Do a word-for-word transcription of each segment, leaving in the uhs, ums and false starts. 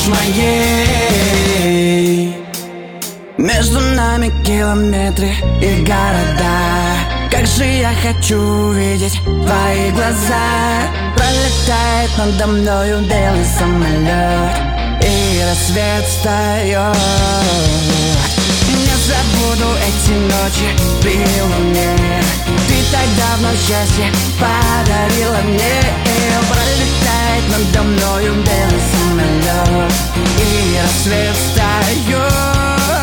станешь моей. Между нами километры и города. Как же я хочу видеть твои глаза. Пролетает надо мною белый самолет, и рассвет встает. Не забуду эти ночи при луне. Ты так давно счастье подарила мне. Пролетает надо мною белый самолет, и рассвет встает.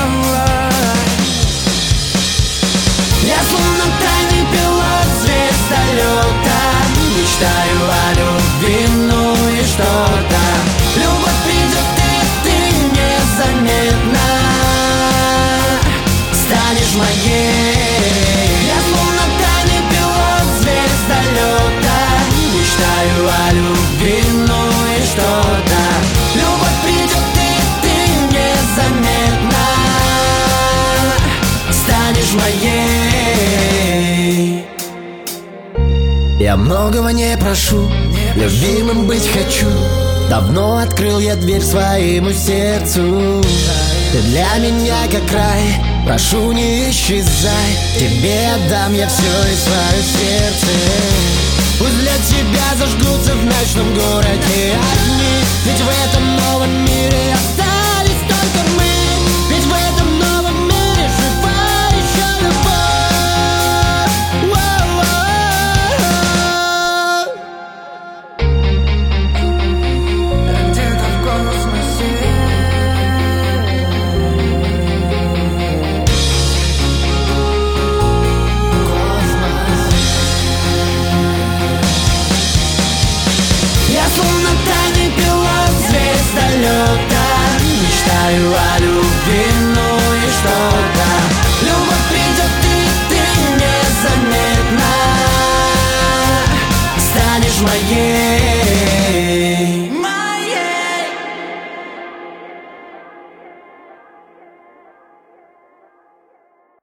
Я словно тайный пилот звездолета. Мечтаю о любви, ну и что-то. Любовь придет, и ты незаметно станешь моей. Я словно тайный пилот звездолета. Мечтаю о любви, ну и что-то. Любовь придет, и ты незаметно станешь моей. Я многого не прошу, любимым быть хочу. Давно открыл я дверь своему сердцу. Ты для меня как рай, прошу, не исчезай. Тебе отдам я все и свое сердце. Пусть для тебя зажгутся в ночном городе огни. Ведь в этом новом мире остались только мы. Ведь в этом новом мире жива еще любовь. Где-то в космосе я словно тайный пилот звездолета. Мечтаю о любви, ну и что-то. Любовь придет, и ты незаметно станешь моей.